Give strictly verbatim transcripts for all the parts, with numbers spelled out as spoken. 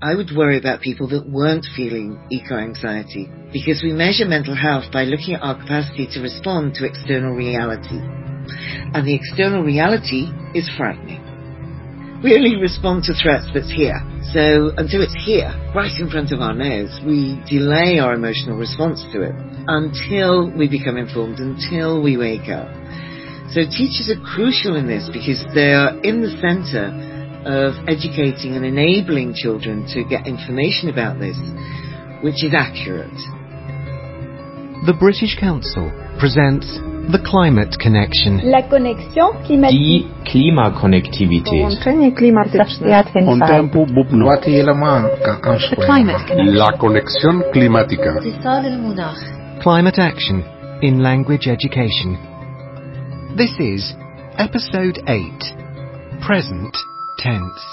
I would worry about people that weren't feeling eco-anxiety, because we measure mental health by looking at our capacity to respond to external reality. And the external reality is frightening. We only respond to threats that's here. So until it's here, right in front of our nose, we delay our emotional response to it until we become informed, until we wake up. So teachers are crucial in this because they are in the centre of educating and enabling children to get information about this, which is accurate. The British Council presents The Climate Connection. La connexion climatique. Die Klimakonnektivität. Połączenie klimatyczne. Un tempo bubno. The Climate Connection. La conexión climática. Climate Action in Language Education. This is Episode eight, Present Tense.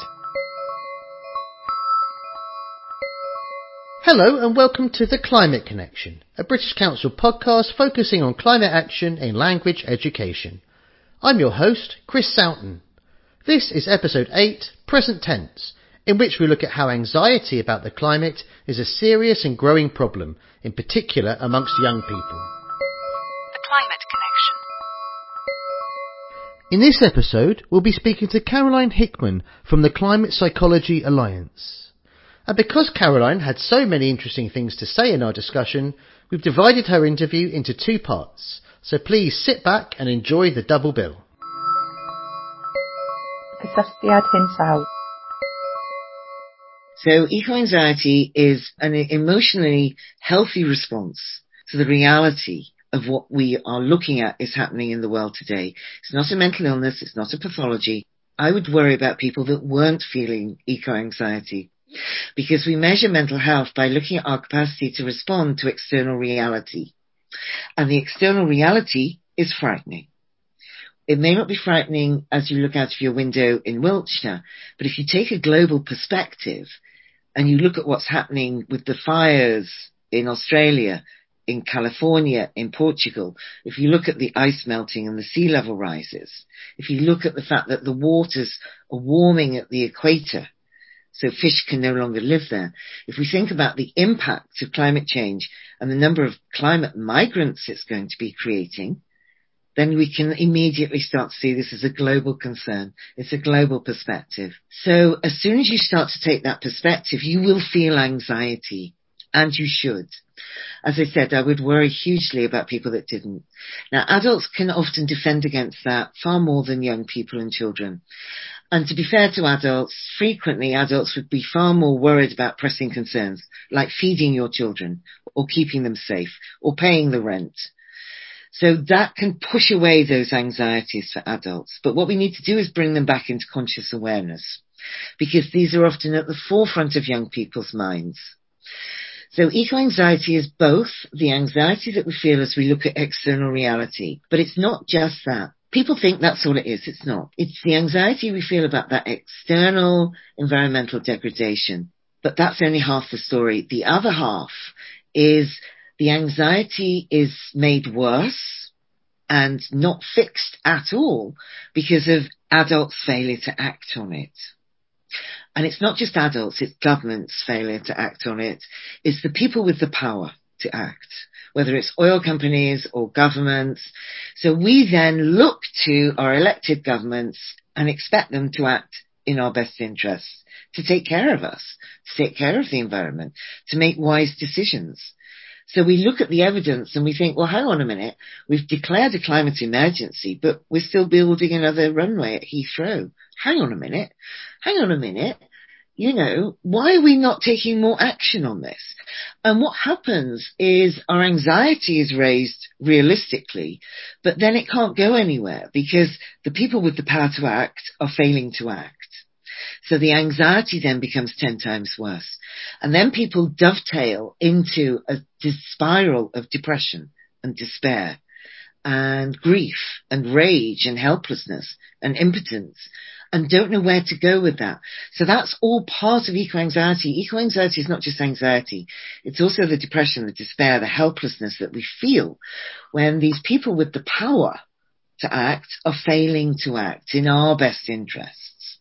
Hello and welcome to The Climate Connection, a British Council podcast focusing on climate action in language education. I'm your host, Chris Soughton. This is Episode eight, Present Tense, in which we look at how anxiety about the climate is a serious and growing problem, in particular amongst young people. The Climate Connection. In this episode, we'll be speaking to Caroline Hickman from the Climate Psychology Alliance. And because Caroline had so many interesting things to say in our discussion, we've divided her interview into two parts. So please sit back and enjoy the double bill. So eco-anxiety is an emotionally healthy response to the reality of what we are looking at is happening in the world today. It's not a mental illness, it's not a pathology. I would worry about people that weren't feeling eco-anxiety, because we measure mental health by looking at our capacity to respond to external reality. And the external reality is frightening. It may not be frightening as you look out of your window in Wiltshire, but if you take a global perspective and you look at what's happening with the fires in Australia, in California, in Portugal, if you look at the ice melting and the sea level rises, if you look at the fact that the waters are warming at the equator, so fish can no longer live there. If we think about the impact of climate change and the number of climate migrants it's going to be creating, then we can immediately start to see this as a global concern. It's a global perspective. So as soon as you start to take that perspective, you will feel anxiety, and you should. As I said, I would worry hugely about people that didn't. Now, adults can often defend against that far more than young people and children. And to be fair to adults, frequently adults would be far more worried about pressing concerns, like feeding your children, or keeping them safe, or paying the rent. So that can push away those anxieties for adults. But what we need to do is bring them back into conscious awareness, because these are often at the forefront of young people's minds. So eco-anxiety is both the anxiety that we feel as we look at external reality, but it's not just that. People think that's all it is. It's not. It's the anxiety we feel about that external environmental degradation. But that's only half the story. The other half is the anxiety is made worse and not fixed at all because of adults' failure to act on it. And it's not just adults, it's governments' failure to act on it. It's the people with the power to act, whether it's oil companies or governments. So we then look to our elected governments and expect them to act in our best interests, to take care of us, to take care of the environment, to make wise decisions. So we look at the evidence and we think, well, hang on a minute, we've declared a climate emergency, but we're still building another runway at Heathrow. Hang on a minute, hang on a minute. You know, why are we not taking more action on this? And what happens is our anxiety is raised realistically, but then it can't go anywhere because the people with the power to act are failing to act. So the anxiety then becomes ten times worse. And then people dovetail into a spiral of depression and despair and grief and rage and helplessness and impotence, and don't know where to go with that. So that's all part of eco-anxiety. Eco-anxiety is not just anxiety. It's also the depression, the despair, the helplessness that we feel when these people with the power to act are failing to act in our best interests.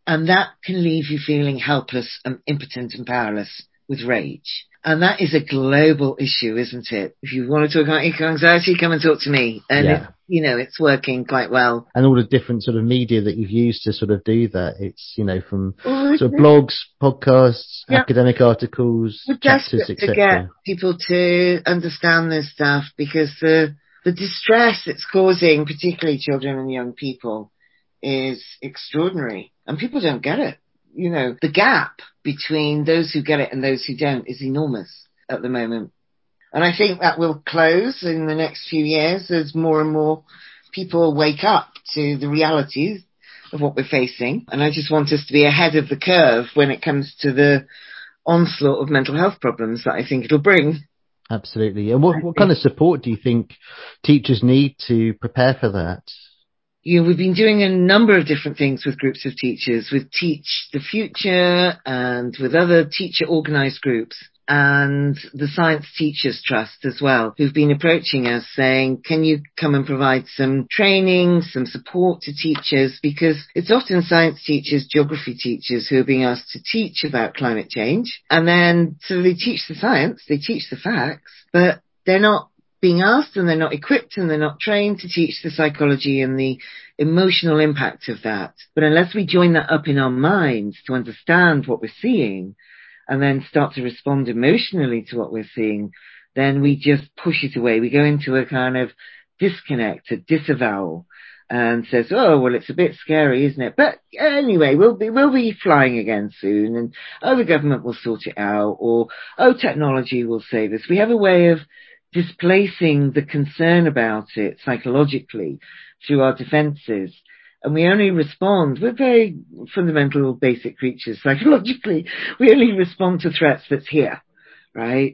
And that can leave you feeling helpless and impotent and powerless with rage. And that is a global issue, isn't it? If you want to talk about eco-anxiety, come and talk to me. And, Yeah. it, you know, it's working quite well. And all the different sort of media that you've used to sort of do that. It's, you know, from Well, sort of blogs, podcasts, yeah. academic articles, We're chapters, desperate et to cetera. get people to understand this stuff because the, the distress it's causing, particularly children and young people, is extraordinary. And people don't get it. You know, the gap between those who get it and those who don't is enormous at the moment. And I think that will close in the next few years as more and more people wake up to the realities of what we're facing. And I just want us to be ahead of the curve when it comes to the onslaught of mental health problems that I think it'll bring. Absolutely. And what, what kind of support do you think teachers need to prepare for that? You know, we've been doing a number of different things with groups of teachers, with Teach the Future and with other teacher organised groups and the Science Teachers Trust as well, who've been approaching us saying, can you come and provide some training, some support to teachers? Because it's often science teachers, geography teachers who are being asked to teach about climate change. And then, so they teach the science, they teach the facts, but they're not being asked and they're not equipped and they're not trained to teach the psychology and the emotional impact of that. But unless we join that up in our minds to understand what we're seeing and then start to respond emotionally to what we're seeing, then we just push it away. We go into a kind of disconnect, a disavowal, and says, oh, well, it's a bit scary, isn't it? But anyway, we'll be, we'll be flying again soon, and oh, the government will sort it out, or oh, technology will save us. We have a way of displacing the concern about it psychologically through our defenses. And we only respond, we're very fundamental basic creatures psychologically, we only respond to threats that's here, right?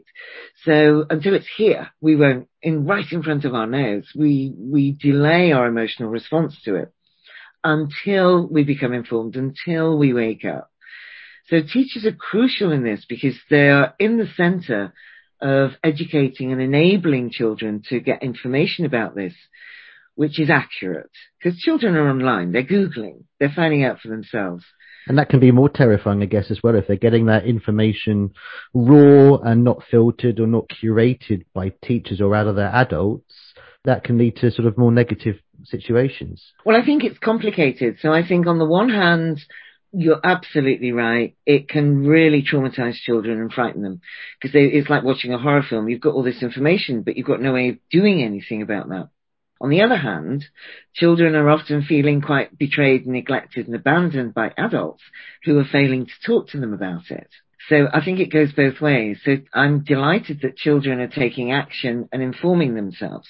So until it's here, we won't, in right in front of our nose, we, we delay our emotional response to it until we become informed, until we wake up. So teachers are crucial in this because they are in the center of educating and enabling children to get information about this, which is accurate. Because children are online, they're Googling, they're finding out for themselves. And that can be more terrifying, I guess, as well, if they're getting that information raw and not filtered or not curated by teachers or out of their adults. That can lead to sort of more negative situations. Well, I think it's complicated. So I think on the one hand, you're absolutely right. It can really traumatize children and frighten them because it's like watching a horror film. You've got all this information, but you've got no way of doing anything about that. On the other hand, children are often feeling quite betrayed, neglected and abandoned by adults who are failing to talk to them about it. So I think it goes both ways. So I'm delighted that children are taking action and informing themselves.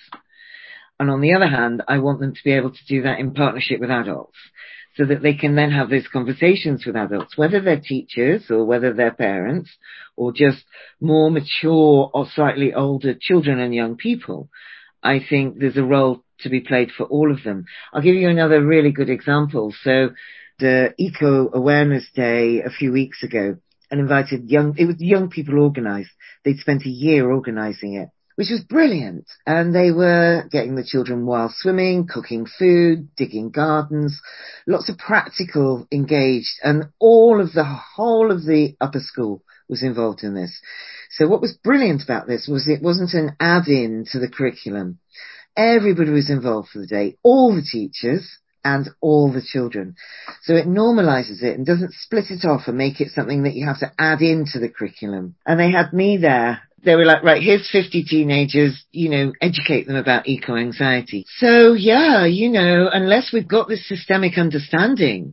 And on the other hand, I want them to be able to do that in partnership with adults so that they can then have those conversations with adults, whether they're teachers or whether they're parents or just more mature or slightly older children and young people. I think there's a role to be played for all of them. I'll give you another really good example. So the Eco Awareness Day a few weeks ago and invited young, it was young people organized. They'd spent a year organizing it, which was brilliant. And they were getting the children wild swimming, cooking food, digging gardens, lots of practical engaged, and all of the whole of the upper school was involved in this. So what was brilliant about this was it wasn't an add-in to the curriculum. Everybody was involved for the day, all the teachers and all the children. So it normalizes it and doesn't split it off and make it something that you have to add into the curriculum. And they had me there. They were like, right, here's fifty teenagers, you know, educate them about eco-anxiety. So yeah, you know, unless we've got this systemic understanding,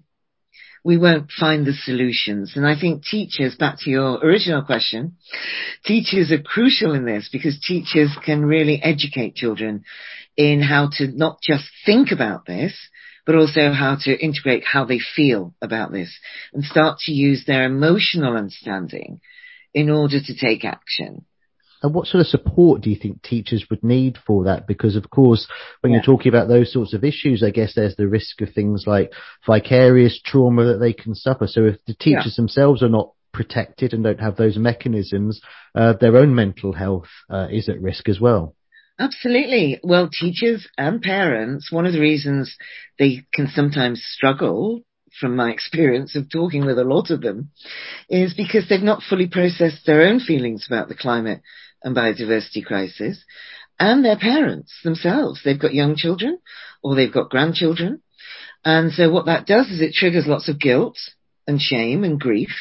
we won't find the solutions. And I think teachers, back to your original question, teachers are crucial in this because teachers can really educate children in how to not just think about this, but also how to integrate how they feel about this and start to use their emotional understanding in order to take action. And what sort of support do you think teachers would need for that? Because, of course, when yeah. you're talking about those sorts of issues, I guess there's the risk of things like vicarious trauma that they can suffer. So if the teachers yeah. themselves are not protected and don't have those mechanisms, uh, their own mental health uh, is at risk as well. Absolutely. Well, teachers and parents, one of the reasons they can sometimes struggle from my experience of talking with a lot of them, is because they've not fully processed their own feelings about the climate and biodiversity crisis, and their parents themselves. They've got young children or they've got grandchildren. And so what that does is it triggers lots of guilt and shame and grief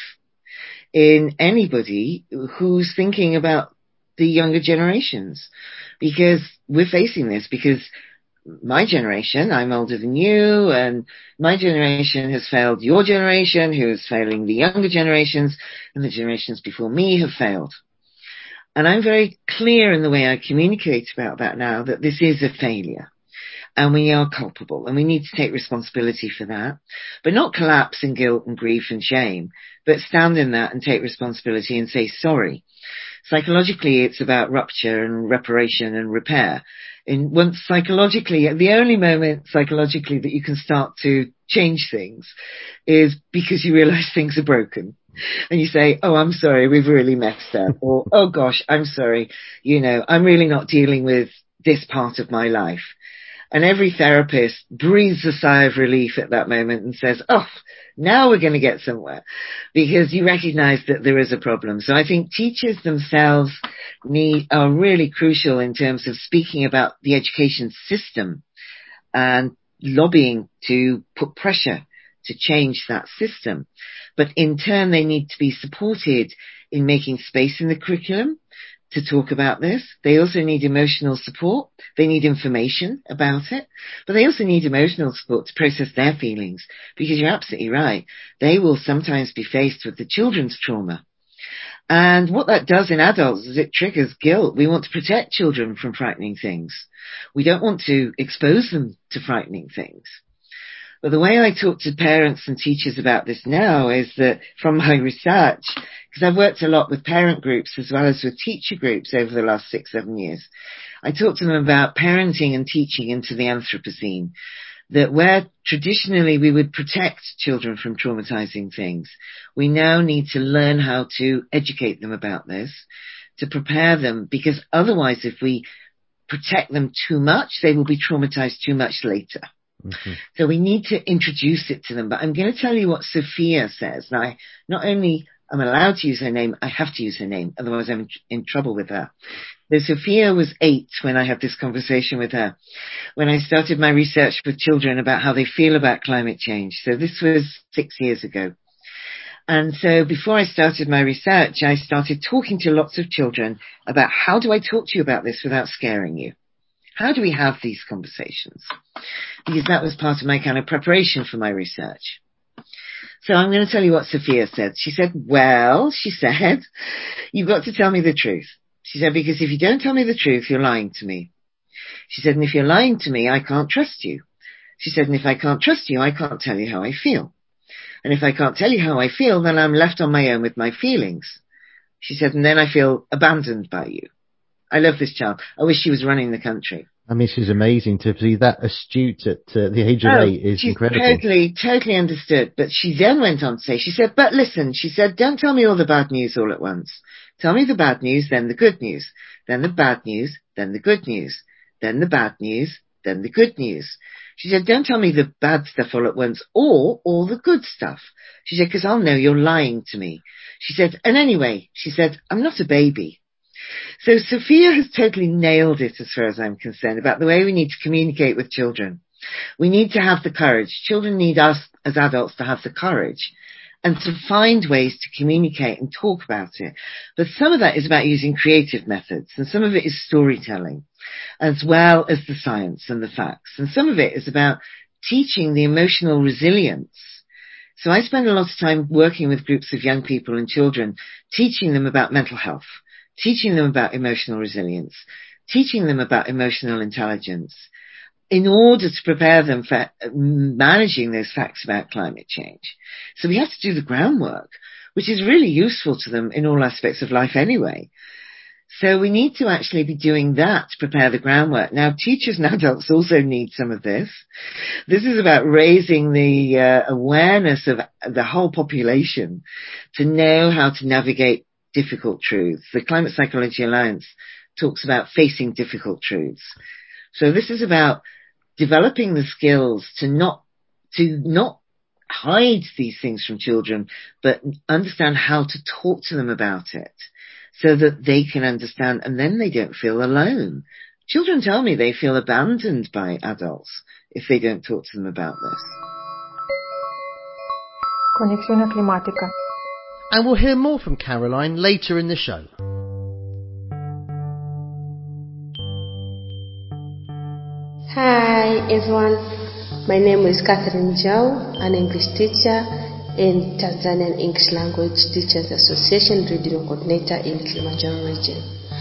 in anybody who's thinking about the younger generations, because we're facing this because my generation, I'm older than you, and my generation has failed your generation, who is failing the younger generations, and the generations before me have failed. And I'm very clear in the way I communicate about that now, that this is a failure. And we are culpable, and we need to take responsibility for that, but not collapse in guilt and grief and shame, but stand in that and take responsibility and say sorry. Psychologically, it's about rupture and reparation and repair. And once psychologically, the only moment psychologically that you can start to change things is because you realize things are broken. And you say, oh, I'm sorry, we've really messed up. Or, oh gosh, I'm sorry, you know, I'm really not dealing with this part of my life. And every therapist breathes a sigh of relief at that moment and says, oh, now we're going to get somewhere, because you recognize that there is a problem. So I think teachers themselves need, are really crucial in terms of speaking about the education system and lobbying to put pressure to change that system. But in turn, they need to be supported in making space in the curriculum to talk about this. They also need emotional support. They need information about it, but they also need emotional support to process their feelings, because you're absolutely right. They will sometimes be faced with the children's trauma. And what that does in adults is it triggers guilt. We want to protect children from frightening things. We don't want to expose them to frightening things. But the way I talk to parents and teachers about this now is that from my research, because I've worked a lot with parent groups as well as with teacher groups over the last six, seven years, I talk to them about parenting and teaching into the Anthropocene, that where traditionally we would protect children from traumatizing things, we now need to learn how to educate them about this, to prepare them, because otherwise if we protect them too much, they will be traumatized too much later. Mm-hmm. So we need to introduce it to them. But I'm going to tell you what Sophia says. Now, I not only am allowed to use her name, I have to use her name, otherwise I'm in trouble with her. So Sophia was eight when I had this conversation with her, when I started my research with children about how they feel about climate change. So this was six years ago. And so before I started my research, I started talking to lots of children about how do I talk to you about this without scaring you? How do we have these conversations? Because that was part of my kind of preparation for my research. So I'm going to tell you what Sophia said. She said, well, she said, you've got to tell me the truth. She said, because if you don't tell me the truth, you're lying to me. She said, and if you're lying to me, I can't trust you. She said, and if I can't trust you, I can't tell you how I feel. And if I can't tell you how I feel, then I'm left on my own with my feelings. She said, and then I feel abandoned by you. I love this child. I wish she was running the country. I mean, she's amazing to be that astute at uh, the age of oh, eight is she's incredible. Totally, totally understood. But she then went on to say, she said, but listen, she said, don't tell me all the bad news all at once. Tell me the bad news, then the good news, then the bad news, then the good news, then the bad news, then the good news. She said, don't tell me the bad stuff all at once or all the good stuff. She said, because I'll know you're lying to me. She said, and anyway, she said, I'm not a baby. So Sophia has totally nailed it as far as I'm concerned about the way we need to communicate with children. We need to have the courage. Children need us as adults to have the courage and to find ways to communicate and talk about it. But some of that is about using creative methods, and some of it is storytelling, as well as the science and the facts. And some of it is about teaching the emotional resilience. So I spend a lot of time working with groups of young people and children, teaching them about mental health, teaching them about emotional resilience, teaching them about emotional intelligence, in order to prepare them for managing those facts about climate change. So we have to do the groundwork, which is really useful to them in all aspects of life anyway. So we need to actually be doing that to prepare the groundwork. Now, teachers and adults also need some of this. This is about raising the uh, awareness of the whole population to know how to navigate difficult truths. The Climate Psychology Alliance talks about facing difficult truths. So this is about developing the skills to not, to not hide these things from children, but understand how to talk to them about it so that they can understand, and then they don't feel alone. Children tell me they feel abandoned by adults if they don't talk to them about this. Conexione climatica. And we'll hear more from Caroline later in the show. Hi everyone, my name is Catherine Jau, an English teacher and Tanzanian English Language Teachers Association Regional Coordinator in Kilimanjaro region.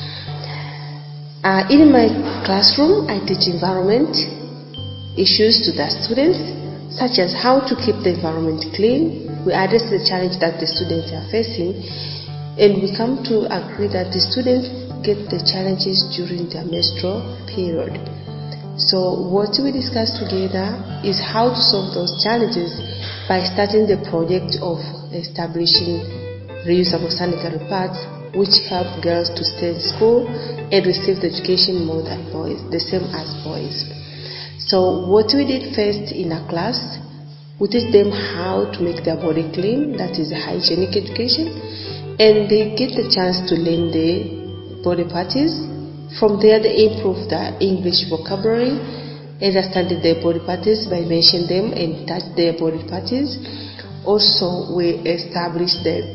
Uh, in my classroom, I teach environment issues to the students, such as how to keep the environment clean. We address the challenge that the students are facing, and we come to agree that the students get the challenges during their menstrual period. So what we discussed together is how to solve those challenges by starting the project of establishing reusable sanitary pads, which help girls to stay in school and receive the education more than boys, the same as boys. So what we did first in our class, we teach them how to make their body clean, that is a hygienic education, and they get the chance to learn the body parties. From there, they improve their English vocabulary, understanding their body parties by mentioning them and touch their body parties. Also, we establish the,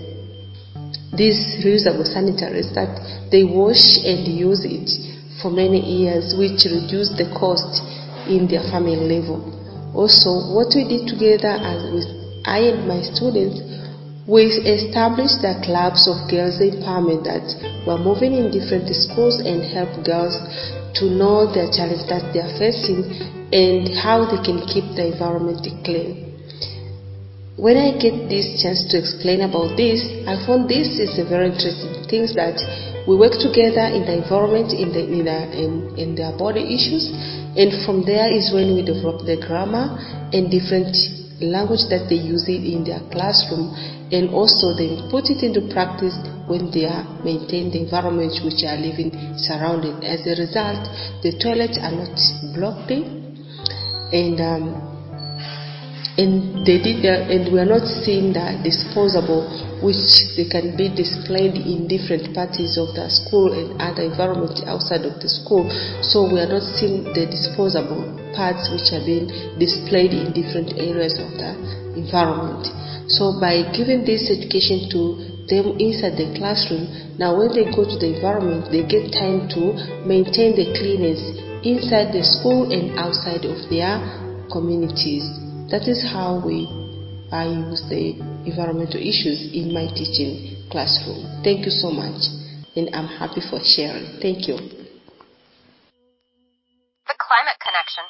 these reusable sanitaries that they wash and use it for many years, which reduce the cost in their family level. Also, what we did together as with I and my students, we established the clubs of girls empowerment that were moving in different schools and help girls to know the challenge that they are facing and how they can keep the environment clean. When I get this chance to explain about this, I found this is a very interesting thing that we work together in the environment, in the in, the, in, in their body issues, and from there is when we develop the grammar and different language that they use it in their classroom, and also they put it into practice when they are maintaining the environment which are living surrounded. As a result, the toilets are not blocked in, and um, and they did uh, and we are not seeing the disposable, which they can be displayed in different parts of the school and other environment outside of the school. So we are not seeing the disposable parts which are being displayed in different areas of the environment. So by giving this education to them inside the classroom, now when they go to the environment, they get time to maintain the cleanness inside the school and outside of their communities. That is how we I use the environmental issues in my teaching classroom. Thank you so much, and I'm happy for sharing. Thank you. The Climate Connection.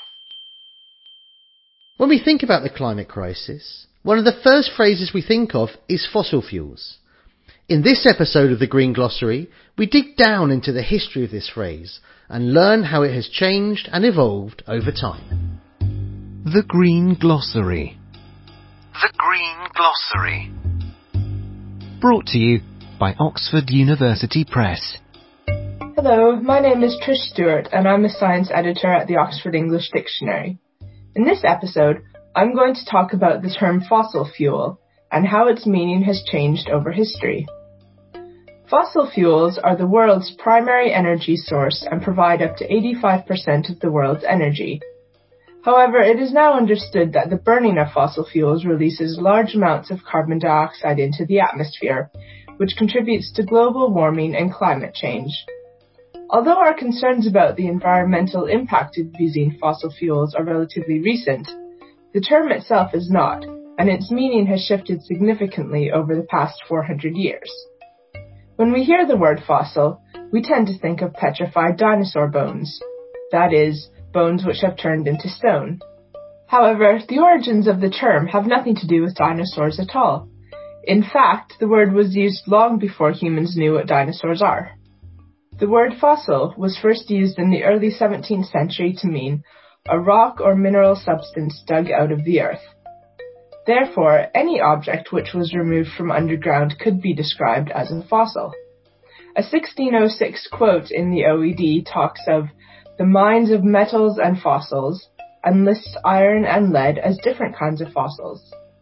When we think about the climate crisis, one of the first phrases we think of is fossil fuels. In this episode of the Green Glossary, we dig down into the history of this phrase and learn how it has changed and evolved over time. The Green Glossary. The Green Glossary. Brought to you by Oxford University Press. Hello, my name is Trish Stewart and I'm a science editor at the Oxford English Dictionary. In this episode, I'm going to talk about the term fossil fuel and how its meaning has changed over history. Fossil fuels are the world's primary energy source and provide up to eighty-five percent of the world's energy. However, it is now understood that the burning of fossil fuels releases large amounts of carbon dioxide into the atmosphere, which contributes to global warming and climate change. Although our concerns about the environmental impact of using fossil fuels are relatively recent, the term itself is not, and its meaning has shifted significantly over the past four hundred years. When we hear the word fossil, we tend to think of petrified dinosaur bones, that is, bones which have turned into stone. However, the origins of the term have nothing to do with dinosaurs at all. In fact, the word was used long before humans knew what dinosaurs are. The word fossil was first used in the early seventeenth century to mean a rock or mineral substance dug out of the earth. Therefore, any object which was removed from underground could be described as a fossil. A sixteen oh six quote in the O E D talks of the mines of metals and fossils, and lists iron and lead as different kinds of fossils.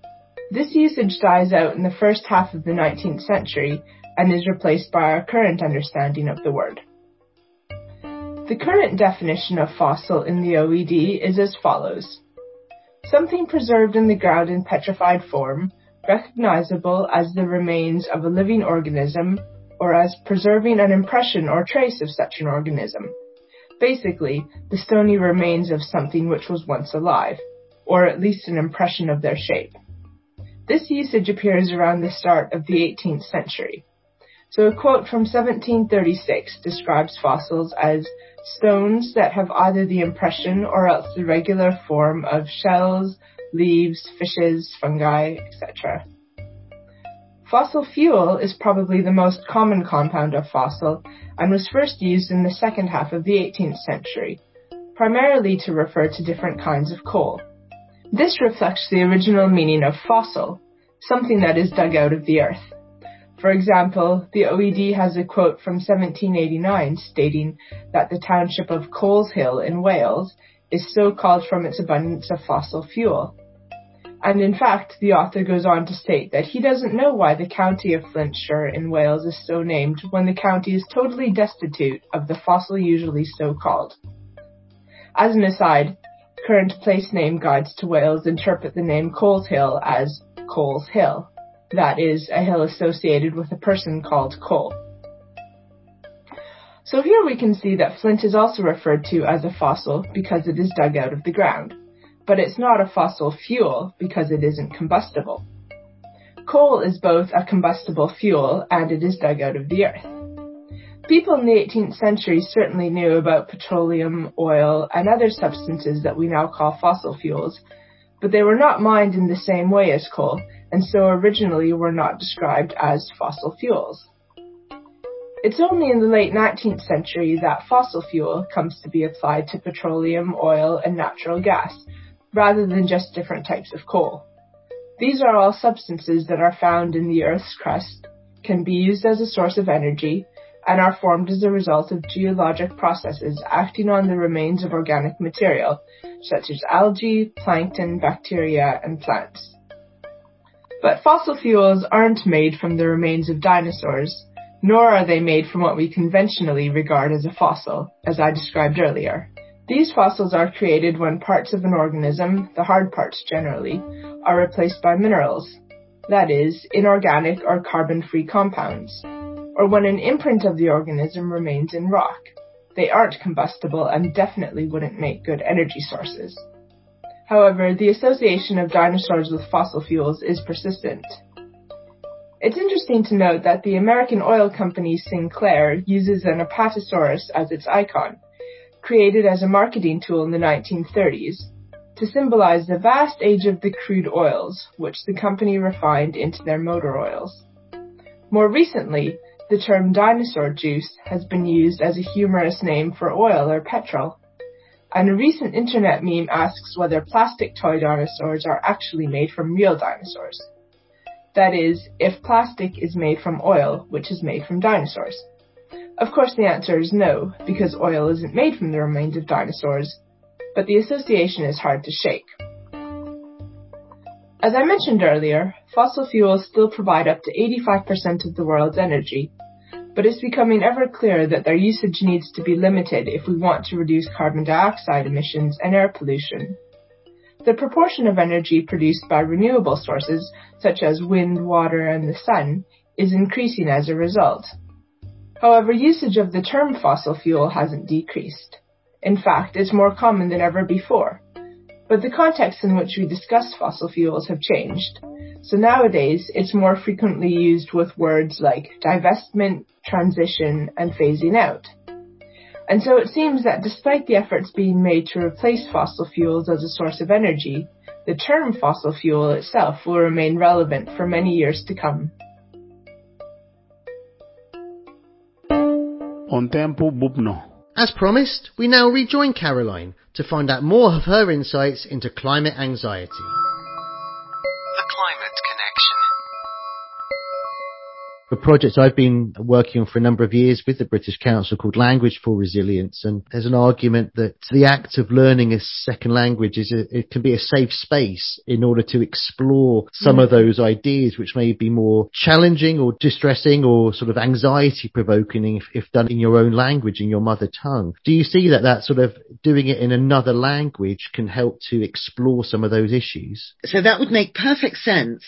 This usage dies out in the first half of the nineteenth century and is replaced by our current understanding of the word. The current definition of fossil in the O E D is as follows: something preserved in the ground in petrified form, recognizable as the remains of a living organism, or as preserving an impression or trace of such an organism. Basically, the stony remains of something which was once alive, or at least an impression of their shape. This usage appears around the start of the eighteenth century. So a quote from seventeen thirty-six describes fossils as stones that have either the impression or else the regular form of shells, leaves, fishes, fungi, et cetera. Fossil fuel is probably the most common compound of fossil and was first used in the second half of the eighteenth century, primarily to refer to different kinds of coal. This reflects the original meaning of fossil, something that is dug out of the earth. For example, the O E D has a quote from seventeen eighty-nine stating that the township of Coleshill in Wales is so called from its abundance of fossil fuel. And in fact, the author goes on to state that he doesn't know why the county of Flintshire in Wales is so named when the county is totally destitute of the fossil usually so called. As an aside, current place name guides to Wales interpret the name Coleshill as Coles Hill. That is, a hill associated with a person called Cole. So here we can see that flint is also referred to as a fossil because it is dug out of the ground. But it's not a fossil fuel because it isn't combustible. Coal is both a combustible fuel and it is dug out of the earth. People in the eighteenth century certainly knew about petroleum, oil, and other substances that we now call fossil fuels, but they were not mined in the same way as coal, and so originally were not described as fossil fuels. It's only in the late nineteenth century that fossil fuel comes to be applied to petroleum, oil, and natural gas, rather than just different types of coal. These are all substances that are found in the Earth's crust, can be used as a source of energy, and are formed as a result of geologic processes acting on the remains of organic material, such as algae, plankton, bacteria, and plants. But fossil fuels aren't made from the remains of dinosaurs, nor are they made from what we conventionally regard as a fossil, as I described earlier. These fossils are created when parts of an organism, the hard parts generally, are replaced by minerals, that is, inorganic or carbon-free compounds, or when an imprint of the organism remains in rock. They aren't combustible and definitely wouldn't make good energy sources. However, the association of dinosaurs with fossil fuels is persistent. It's interesting to note that the American oil company Sinclair uses an Apatosaurus as its icon, created as a marketing tool in the nineteen thirties, to symbolize the vast age of the crude oils, which the company refined into their motor oils. More recently, the term dinosaur juice has been used as a humorous name for oil or petrol, and a recent internet meme asks whether plastic toy dinosaurs are actually made from real dinosaurs. That is, if plastic is made from oil, which is made from dinosaurs. Of course, the answer is no, because oil isn't made from the remains of dinosaurs, but the association is hard to shake. As I mentioned earlier, fossil fuels still provide up to eighty-five percent of the world's energy, but it's becoming ever clearer that their usage needs to be limited if we want to reduce carbon dioxide emissions and air pollution. The proportion of energy produced by renewable sources, such as wind, water, and the sun, is increasing as a result. However, usage of the term fossil fuel hasn't decreased. In fact, it's more common than ever before. But the context in which we discuss fossil fuels have changed. So nowadays, it's more frequently used with words like divestment, transition, and phasing out. And so it seems that despite the efforts being made to replace fossil fuels as a source of energy, the term fossil fuel itself will remain relevant for many years to come. On tempo bubno. As promised, we now rejoin Caroline to find out more of her insights into climate anxiety. The Climate Connection. a project I've been working on for a number of years with the British Council called Language for Resilience. And there's an argument that the act of learning a second language is a, it can be a safe space in order to explore some mm. of those ideas which may be more challenging or distressing or sort of anxiety provoking if, if done in your own language, in your mother tongue. Do you see that that sort of doing it in another language can help to explore some of those issues? So that would make perfect sense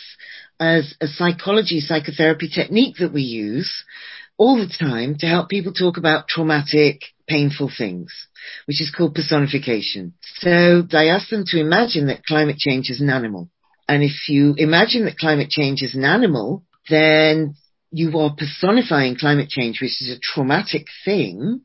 as a psychology, psychotherapy technique that we use all the time to help people talk about traumatic, painful things, which is called personification. So I ask them to imagine that climate change is an animal. And if you imagine that climate change is an animal, then you are personifying climate change, which is a traumatic thing,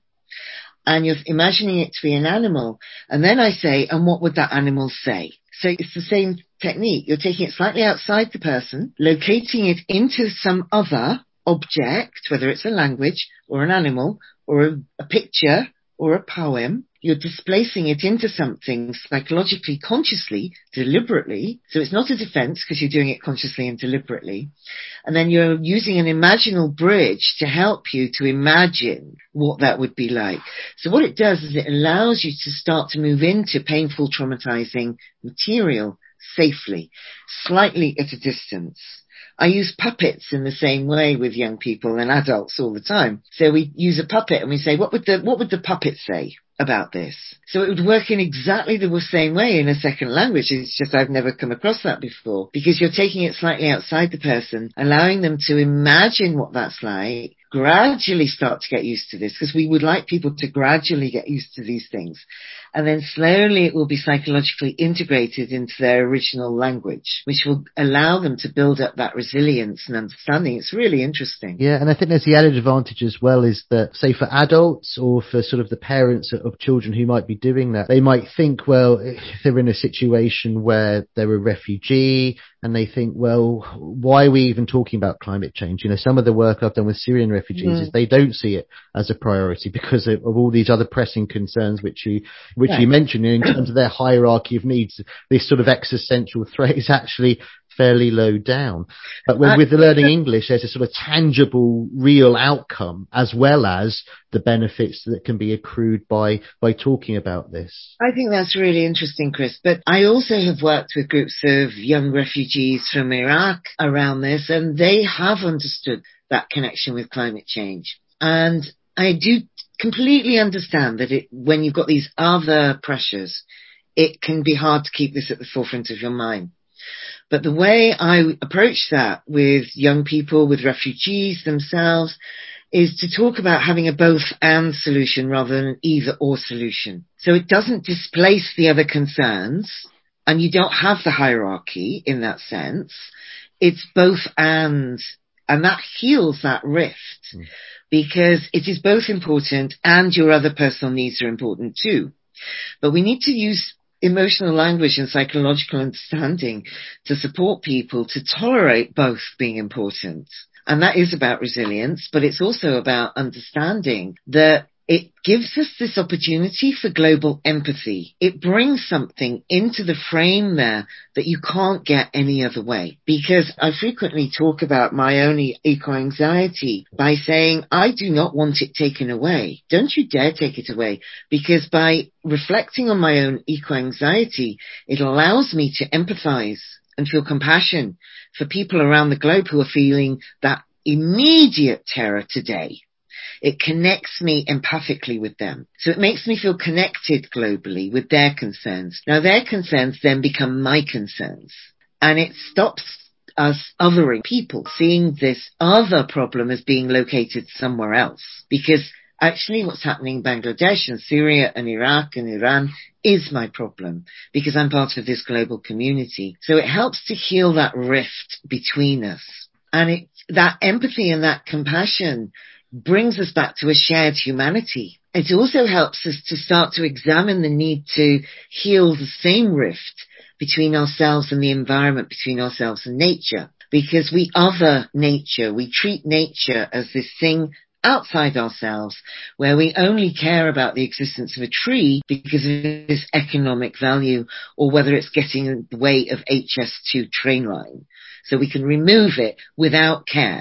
and you're imagining it to be an animal. And then I say, and what would that animal say? So it's the same technique. You're taking it slightly outside the person, locating it into some other object, whether it's a language or an animal or a, a picture or a poem. You're displacing it into something psychologically, consciously, deliberately. So it's not a defense because you're doing it consciously and deliberately. And then you're using an imaginal bridge to help you to imagine what that would be like. So what it does is it allows you to start to move into painful, traumatizing material safely, slightly at a distance. I use puppets in the same way with young people and adults all the time. So we use a puppet and we say, what would the, what would the puppet say about this? So it would work in exactly the same way in a second language. It's just I've never come across that before, because you're taking it slightly outside the person, allowing them to imagine what that's like, gradually start to get used to this, because we would like people to gradually get used to these things. And then slowly it will be psychologically integrated into their original language, which will allow them to build up that resilience and understanding. It's really interesting. Yeah, and I think there's the added advantage as well is that, say, for adults or for sort of the parents of children who might be doing that, they might think, well, if they're in a situation where they're a refugee and they think, well, why are we even talking about climate change? You know, some of the work I've done with Syrian refugees mm. is they don't see it as a priority because of, of all these other pressing concerns which you which right. you mentioned in terms of their hierarchy of needs. This sort of existential threat is actually fairly low down. But when, uh, with the learning English, there's a sort of tangible, real outcome as well as the benefits that can be accrued by, by talking about this. I think that's really interesting, Chris. But I also have worked with groups of young refugees from Iraq around this, and they have understood that connection with climate change. And I do completely understand that it, when you've got these other pressures, it can be hard to keep this at the forefront of your mind. But the way I approach that with young people, with refugees themselves, is to talk about having a both and solution rather than an either or solution. So it doesn't displace the other concerns, and you don't have the hierarchy in that sense. It's both and, and that heals that rift mm. because it is both important and your other personal needs are important too. But we need to use emotional language and psychological understanding to support people to tolerate both being important. And that is about resilience, but it's also about understanding that it gives us this opportunity for global empathy. It brings something into the frame there that you can't get any other way. Because I frequently talk about my own eco-anxiety by saying, I do not want it taken away. Don't you dare take it away. Because by reflecting on my own eco-anxiety, it allows me to empathize and feel compassion for people around the globe who are feeling that immediate terror today. It connects me empathically with them. So it makes me feel connected globally with their concerns. Now their concerns then become my concerns. And it stops us othering people, seeing this other problem as being located somewhere else. Because actually what's happening in Bangladesh and Syria and Iraq and Iran is my problem because I'm part of this global community. So it helps to heal that rift between us. And it, that empathy and that compassion brings us back to a shared humanity. It also helps us to start to examine the need to heal the same rift between ourselves and the environment, between ourselves and nature. Because we other nature, we treat nature as this thing outside ourselves, where we only care about the existence of a tree because of its economic value or whether it's getting in the way of H S two train line. So we can remove it without care.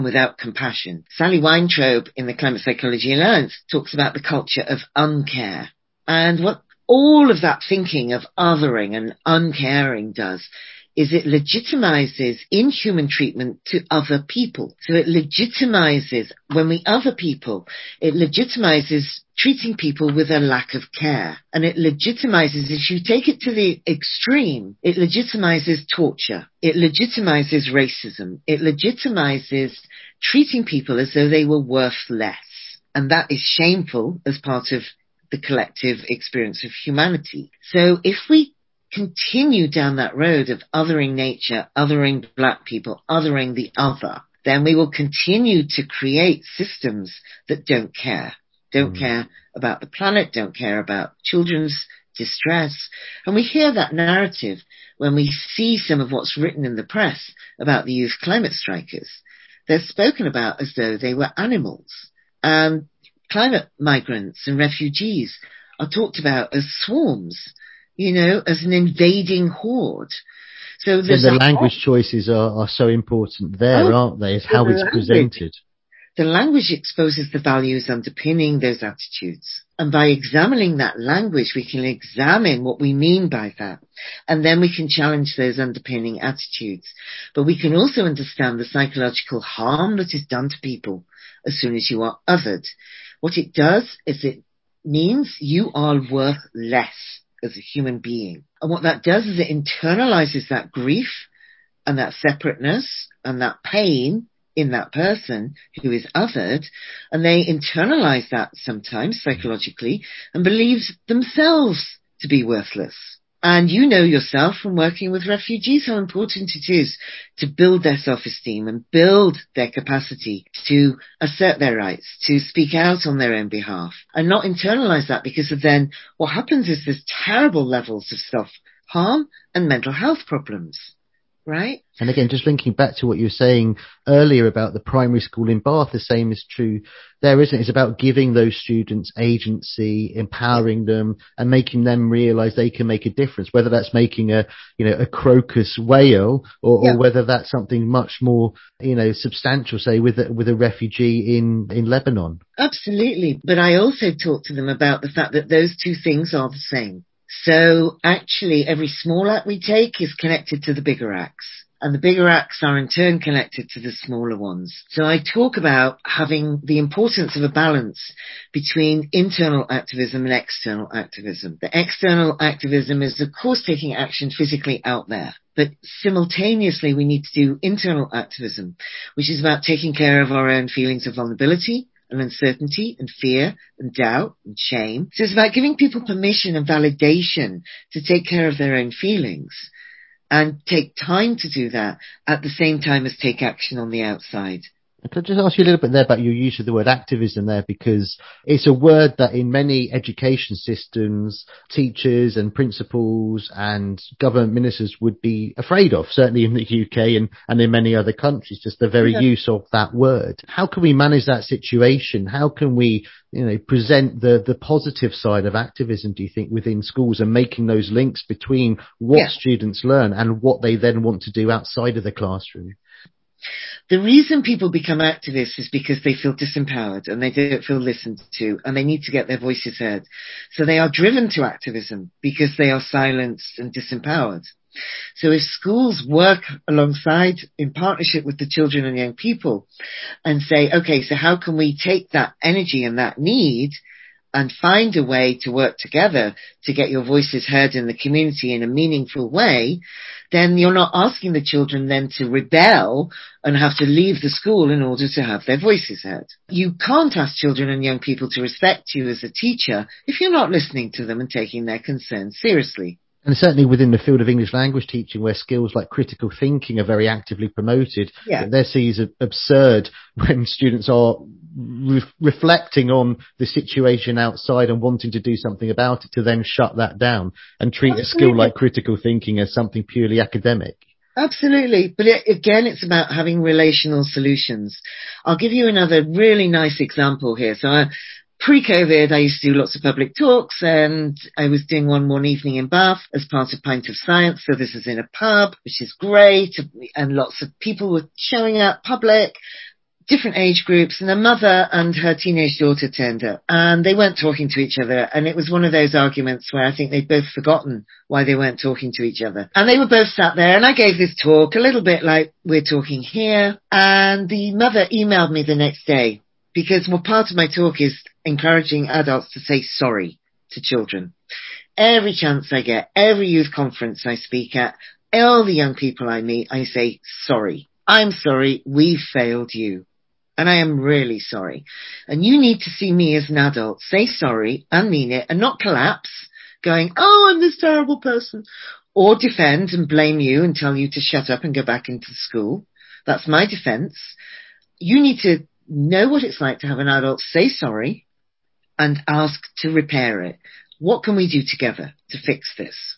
and without compassion. Sally Weintraub in the Climate Psychology Alliance talks about the culture of uncare. And what all of that thinking of othering and uncaring does is it legitimizes inhuman treatment to other people. So it legitimizes, when we other people, it legitimizes treating people with a lack of care. And it legitimizes, if you take it to the extreme, it legitimizes torture. It legitimizes racism. It legitimizes treating people as though they were worth less. And that is shameful as part of the collective experience of humanity. So if we continue down that road of othering nature, othering black people, othering the other, then we will continue to create systems that don't care. Don't mm. care about the planet, don't care about children's distress. And we hear that narrative when we see some of what's written in the press about the youth climate strikers. They're spoken about as though they were animals. And climate migrants and refugees are talked about as swarms, you know, as an invading horde. So there's the language whole... choices are, are so important there, oh, aren't they? It's how it's language. presented. The language exposes the values underpinning those attitudes. And by examining that language, we can examine what we mean by that. And then we can challenge those underpinning attitudes. But we can also understand the psychological harm that is done to people as soon as you are othered. What it does is it means you are worth less as a human being. And what that does is it internalizes that grief and that separateness and that pain in that person who is othered, and they internalize that sometimes psychologically and believe themselves to be worthless. And you know yourself from working with refugees how important it is to build their self-esteem and build their capacity to assert their rights, to speak out on their own behalf, and not internalize that, because of then what happens is there's terrible levels of self-harm and mental health problems. Right. And again, just linking back to what you were saying earlier about the primary school in Bath, the same is true there, isn't it? It's about giving those students agency, empowering them and making them realize they can make a difference, whether that's making a, you know, a crocus whale or, yeah. or whether that's something much more, you know, substantial, say with a, with a refugee in, in Lebanon. Absolutely. But I also talk to them about the fact that those two things are the same. So actually every small act we take is connected to the bigger acts, and the bigger acts are in turn connected to the smaller ones. So I talk about having the importance of a balance between internal activism and external activism. The external activism is of course taking action physically out there, but simultaneously we need to do internal activism, which is about taking care of our own feelings of vulnerability and uncertainty and fear and doubt and shame. So it's about giving people permission and validation to take care of their own feelings and take time to do that at the same time as take action on the outside. Could I just ask you a little bit there about your use of the word activism there, because it's a word that in many education systems, teachers and principals and government ministers would be afraid of, certainly in the U K and, and in many other countries, just the very yeah. use of that word. How can we manage that situation? How can we, you know, present the, the positive side of activism, do you think, within schools and making those links between what yeah. students learn and what they then want to do outside of the classroom? The reason people become activists is because they feel disempowered and they don't feel listened to and they need to get their voices heard. So they are driven to activism because they are silenced and disempowered. So if schools work alongside in partnership with the children and young people and say, okay, so how can we take that energy and that need and find a way to work together to get your voices heard in the community in a meaningful way, then you're not asking the children then to rebel and have to leave the school in order to have their voices heard. You can't ask children and young people to respect you as a teacher if you're not listening to them and taking their concerns seriously. And certainly within the field of English language teaching, where skills like critical thinking are very actively promoted, yeah. they're seen as absurd when students are re- reflecting on the situation outside and wanting to do something about it, to then shut that down and treat Absolutely. a skill like critical thinking as something purely academic. Absolutely. But it, again, it's about having relational solutions. I'll give you another really nice example here. So I, Pre-COVID, I used to do lots of public talks, and I was doing one one evening in Bath as part of Pint of Science. So this is in a pub, which is great, and lots of people were showing up, public, different age groups, and a mother and her teenage daughter turned up, and they weren't talking to each other, and it was one of those arguments where I think they'd both forgotten why they weren't talking to each other. And they were both sat there, and I gave this talk a little bit like we're talking here, and the mother emailed me the next day, because well, part of my talk is encouraging adults to say sorry to children. Every chance I get, every youth conference I speak at, all the young people I meet, I say sorry. I'm sorry, we failed you. And I am really sorry. And you need to see me as an adult, say sorry and mean it, and not collapse, going, oh, I'm this terrible person, or defend and blame you and tell you to shut up and go back into school. That's my defense. You need to know what it's like to have an adult say sorry and ask to repair it. What can we do together to fix this?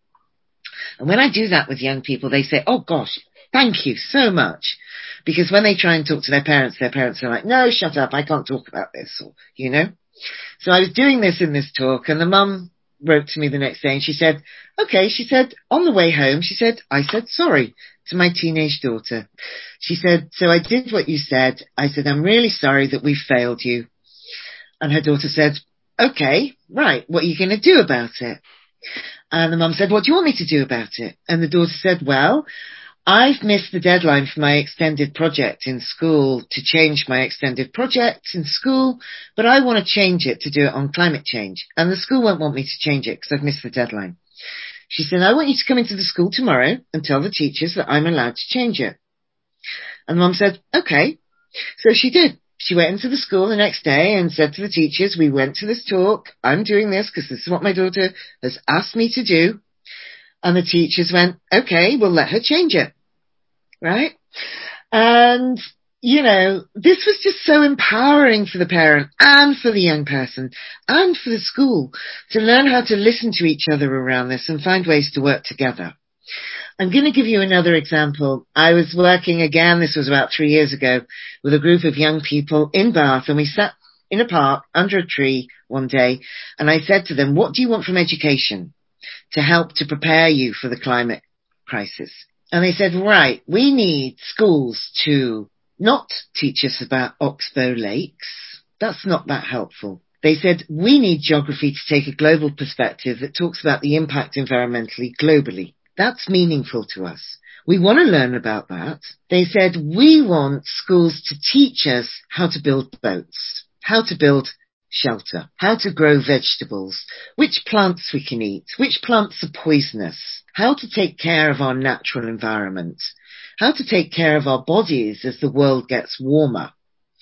And when I do that with young people, they say, oh gosh, thank you so much. Because when they try and talk to their parents, their parents are like, no, shut up, I can't talk about this, or, you know. So I was doing this in this talk, and the mum wrote to me the next day, and she said, okay, she said, on the way home, she said, I said sorry to my teenage daughter. She said, so I did what you said. I said, I'm really sorry that we failed you. And her daughter said, okay, right, what are you going to do about it? And the mum said, what do you want me to do about it? And the daughter said, well, I've missed the deadline for my extended project in school to change my extended project in school, but I want to change it to do it on climate change. And the school won't want me to change it because I've missed the deadline. She said, I want you to come into the school tomorrow and tell the teachers that I'm allowed to change it. And the mum said, okay. So she did. She went into the school the next day and said to the teachers, we went to this talk. I'm doing this because this is what my daughter has asked me to do. And the teachers went, okay, we'll let her change it. Right? And, you know, this was just so empowering for the parent and for the young person and for the school to learn how to listen to each other around this and find ways to work together. I'm going to give you another example. I was working again, this was about three years ago, with a group of young people in Bath, and we sat in a park under a tree one day, and I said to them, what do you want from education to help to prepare you for the climate crisis? And they said, right, we need schools to not teach us about Oxbow Lakes. That's not that helpful. They said, we need geography to take a global perspective that talks about the impact environmentally globally. That's meaningful to us. We want to learn about that. They said, we want schools to teach us how to build boats, how to build shelter, how to grow vegetables, which plants we can eat, which plants are poisonous, how to take care of our natural environment, how to take care of our bodies as the world gets warmer.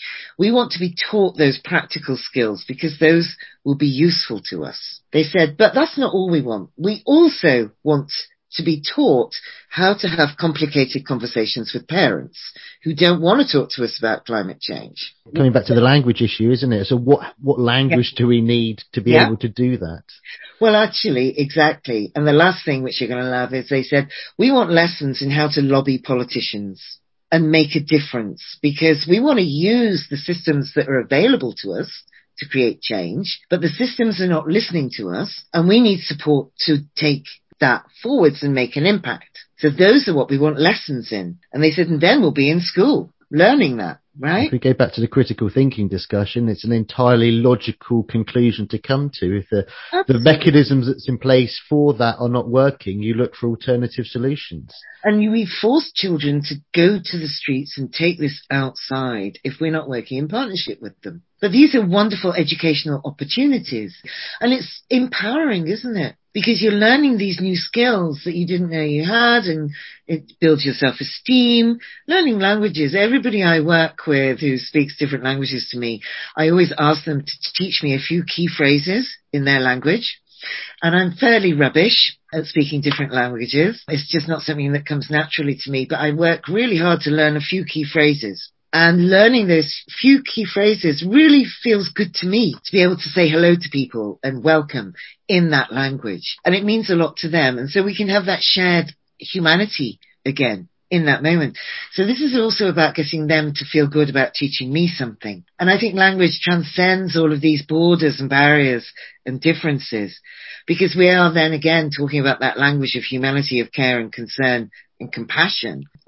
We want to be taught those practical skills because those will be useful to us. They said, but that's not all we want. We also want to be taught how to have complicated conversations with parents who don't want to talk to us about climate change. Coming back to the language issue, isn't it? So what, what language yeah. do we need to be yeah. able to do that? Well, actually, exactly. And the last thing which you're going to love is they said, we want lessons in how to lobby politicians and make a difference, because we want to use the systems that are available to us to create change, but the systems are not listening to us, and we need support to take that forwards and make an impact. So those are what we want lessons in. And they said, and then we'll be in school learning that, right? If we go back to the critical thinking discussion, it's an entirely logical conclusion to come to. If the, the mechanisms that's in place for that are not working, you look for alternative solutions. And we force children to go to the streets and take this outside if we're not working in partnership with them. But these are wonderful educational opportunities. And it's empowering, isn't it? Because you're learning these new skills that you didn't know you had, and it builds your self-esteem. Learning languages. Everybody I work with who speaks different languages to me, I always ask them to teach me a few key phrases in their language. And I'm fairly rubbish at speaking different languages. It's just not something that comes naturally to me, but I work really hard to learn a few key phrases. And learning those few key phrases really feels good to me, to be able to say hello to people and welcome in that language. And it means a lot to them. And so we can have that shared humanity again in that moment. So this is also about getting them to feel good about teaching me something. And I think language transcends all of these borders and barriers and differences, because we are then again talking about that language of humanity, of care and concern and compassion.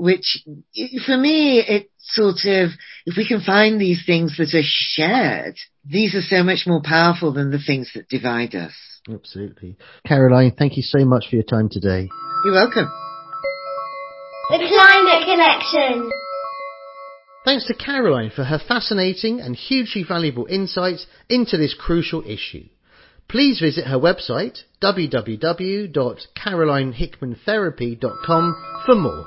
which for me, it sort of, if we can find these things that are shared, these are so much more powerful than the things that divide us. Absolutely. Caroline, thank you so much for your time today. You're welcome. The Climate Connection. Thanks to Caroline for her fascinating and hugely valuable insights into this crucial issue. Please visit her website, w w w dot caroline hickman therapy dot com, for more.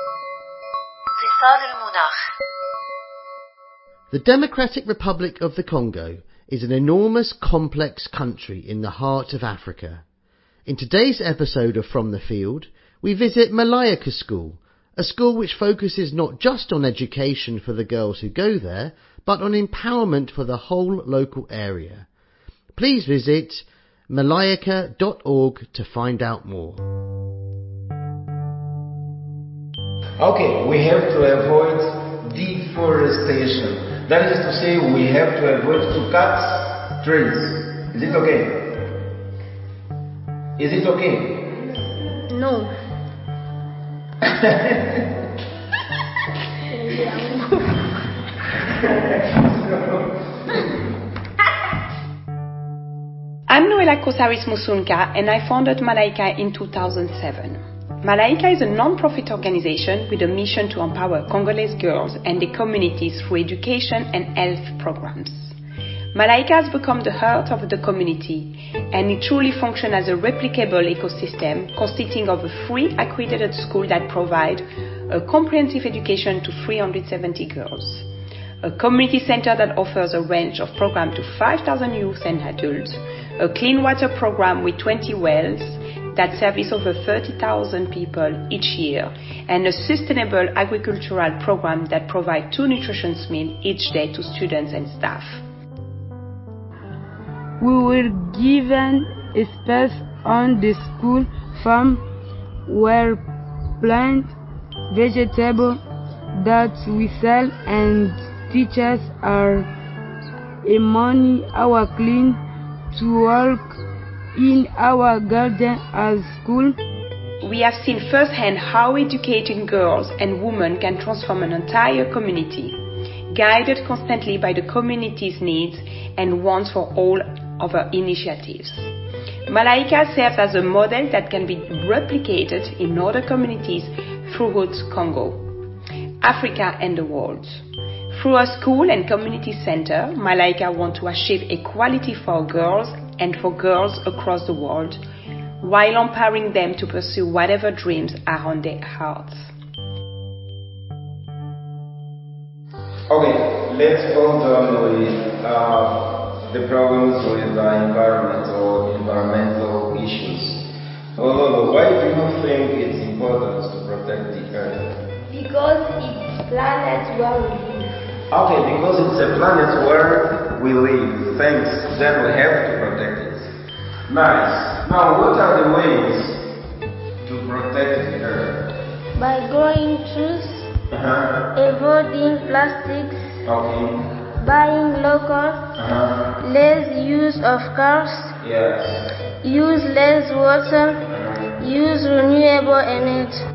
The Democratic Republic of the Congo is an enormous, complex country in the heart of Africa. In today's episode of From the Field, we visit Malaika School, a school which focuses not just on education for the girls who go there, but on empowerment for the whole local area. Please visit malaika dot org to find out more. Okay, we have to avoid deforestation. That is to say, we have to avoid to cut trees. Is it okay? Is it okay? No. I'm Noela Kosaris Musunka, and I founded Malaika in two thousand seven. Malaika is a non-profit organization with a mission to empower Congolese girls and their communities through education and health programs. Malaika has become the heart of the community, and it truly functions as a replicable ecosystem consisting of a free accredited school that provides a comprehensive education to three hundred seventy girls, a community center that offers a range of programs to five thousand youth and adults, a clean water program with twenty wells that service over thirty thousand people each year, and a sustainable agricultural program that provides two nutritious meals each day to students and staff. We were given a space on the school farm where plant vegetables that we sell, and teachers are a money our clean to work in our garden as school. We have seen firsthand how educating girls and women can transform an entire community, guided constantly by the community's needs and wants for all of our initiatives. Malaika serves as a model that can be replicated in other communities throughout Congo, Africa, and the world. Through our school and community center, Malaika wants to achieve equality for girls and for girls across the world, while empowering them to pursue whatever dreams are on their hearts. Okay, let's hold on with uh, the problems with the environment or environmental issues. Ololo, why do you think it's important to protect the Earth? Because it's a planet where we live. Okay, because it's a planet where we live. Thanks. Then we have to protect it. Nice. Now, what are the ways to protect the Earth? By growing trees, uh-huh. avoiding plastics, okay. buying local, uh-huh. less use of cars, yes. use less water, uh-huh. use renewable energy.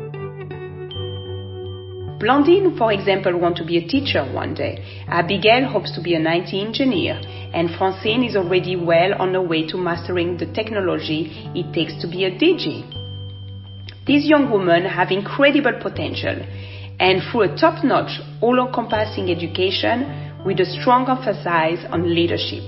Blandine, for example, wants to be a teacher one day. Abigail hopes to be an I T engineer. And Francine is already well on her way to mastering the technology it takes to be a D J. These young women have incredible potential, and through a top-notch, all-encompassing education with a strong emphasis on leadership.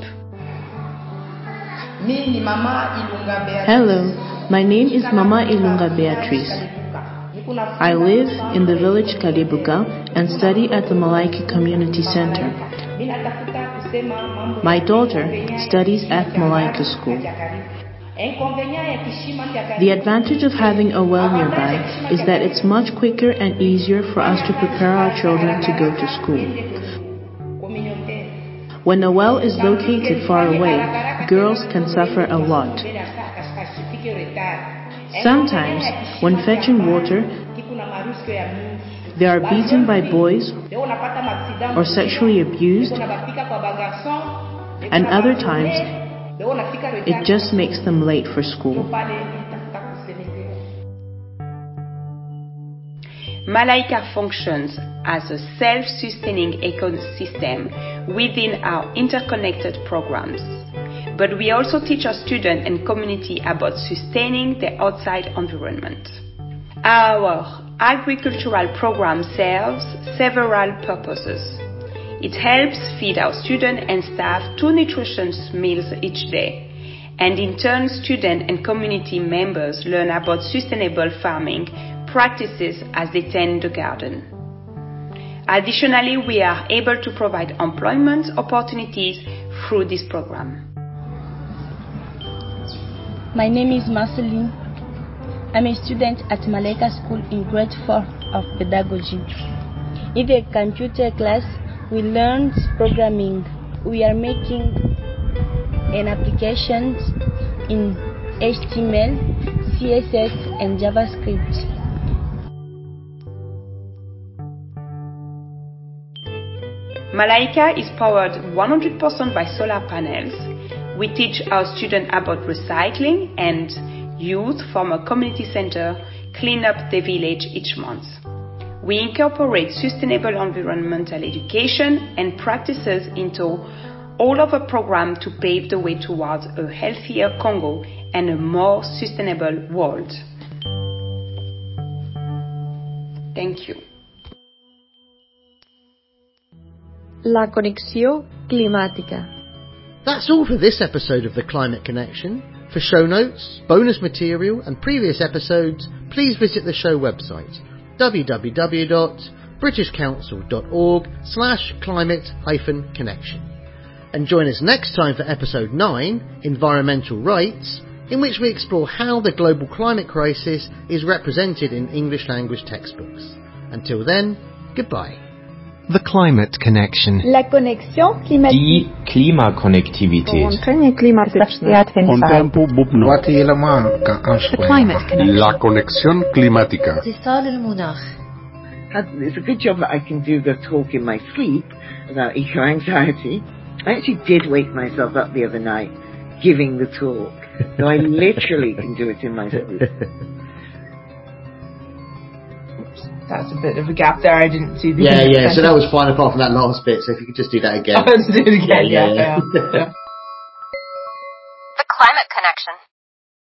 Hello, my name is Mama Ilunga Beatrice. I live in the village Kalibuga and study at the Malaika Community Center. My daughter studies at Malaika School. The advantage of having a well nearby is that it's much quicker and easier for us to prepare our children to go to school. When a well is located far away, girls can suffer a lot. Sometimes, when fetching water, they are beaten by boys or sexually abused, and other times, it just makes them late for school. Malaika functions as a self-sustaining ecosystem within our interconnected programs. But we also teach our students and community about sustaining the outside environment. Our agricultural program serves several purposes. It helps feed our students and staff two nutritious meals each day, and in turn students and community members learn about sustainable farming practices as they tend the garden. Additionally, we are able to provide employment opportunities through this program. My name is Marceline. I'm a student at Malaika School in grade four of pedagogy. In the computer class, we learned programming. We are making an application in H T M L, C S S, and JavaScript. Malaika is powered one hundred percent by solar panels. We teach our students about recycling, and youth from a community center clean up the village each month. We incorporate sustainable environmental education and practices into all of our programs to pave the way towards a healthier Congo and a more sustainable world. Thank you. La Conexión Climática. That's all for this episode of The Climate Connection. For show notes, bonus material and previous episodes, please visit the show website w w w dot british council dot org slash climate hyphen connection. And join us next time for episode nine, Environmental Rights, in which we explore how the global climate crisis is represented in English language textbooks. Until then, goodbye. The Climate Connection. La Conexión Climatique. Die Klimakonnektivität. Połączenie klimatyczne. The Climate Connection. La Conexión Climática. It's a good job that I can do the talk in my sleep about eco-anxiety. I actually did wake myself up the other night giving the talk. So I literally can do it in my sleep. That's a bit of a gap there. I didn't see the... Yeah, yeah, so that was fine apart from that last bit, so if you could just do that again. Oh, let's do it again, yeah, yeah. yeah. The Climate Connection.